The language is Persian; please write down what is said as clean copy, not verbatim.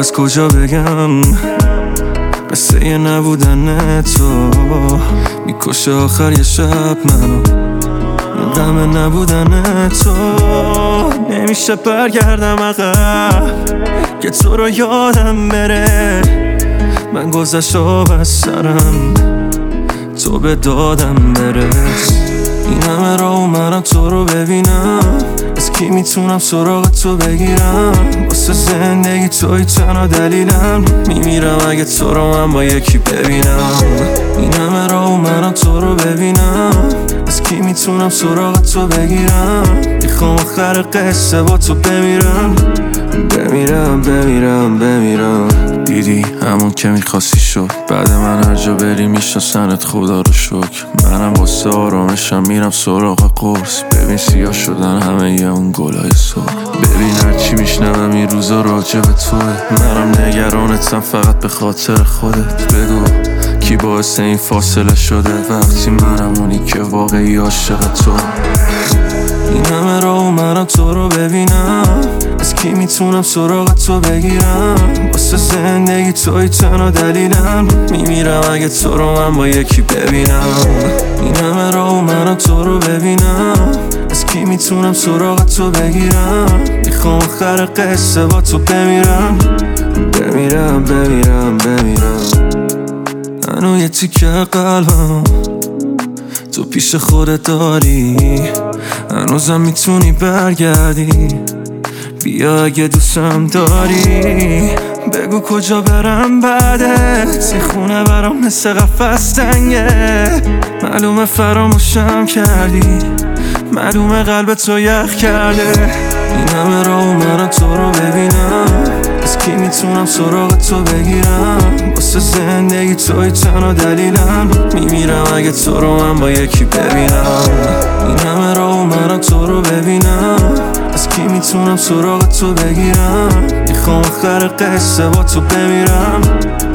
از کجا بگم قصه یه نبودن تو میکشه آخر یه شب منو، این غم نبودن تو. نمیشه برگردم عقب که تو رو یادم بره، من گذشتم از سرم تو به دادم برس. این همه را اومدم تو رو ببینم، از کی میتونم سراغ تو بگیرم؟ واسه زندگی توی تنها دلیلم، میمیرم اگه تو رو من با یکی ببینم. این همه را اومدم تو رو ببینم، از کی میتونم سراغ تو بگیرم؟ میخوام آخر قصه با تو بمیرم بمیرم بمیرم بمیرم. دیدی همون که میخواستی شد، بعد من هر جا بری میشناسنت خدا رو شکر. منم واسه آرامشم میرم سراغ قرص، ببین سیاه شدن همه یه اون گلای صبح. ببین هرچی میشنوم این روزا راجع به توه، منم نگرانتم فقط به خاطر خودت. بگو کی باعث این فاصله شده وقتی منم اونی که واقعی عاشق تو. این همه را اومدم تو رو ببینم، از کی میتونم سراغ تو بگیرم؟ واسه زندگی توی تنها دلیلم، میمیرم اگه تو رو من با یکی ببینم. این همه را اومدم تو رو ببینم، از کی میتونم سراغ تو بگیرم؟ میخوام آخر قصه با تو بمیرم بمیرم بمیرم بمیرم. منو یه تیکه قلبم تو پیش خودت داری، هنوزم میتونی برگردی، بیا اگه دوستم داری. بگو کجا برم بعدت، این خونه برام مثل قفس تنگه. معلومه فراموشم کردی، معلومه قلب تو یخ کرده. این همه را اومدم تو رو ببینم، از کی میتونم سراغ تو بگیرم؟ واسه زندگی توی تنها دلیلم، میمیرم اگه تو رو من با یکی ببینم. این همه را اومدم تو رو ببینم، از کی میتونم سراغ تو بگیرم؟ میخوام آخر قصه با تو بمیرم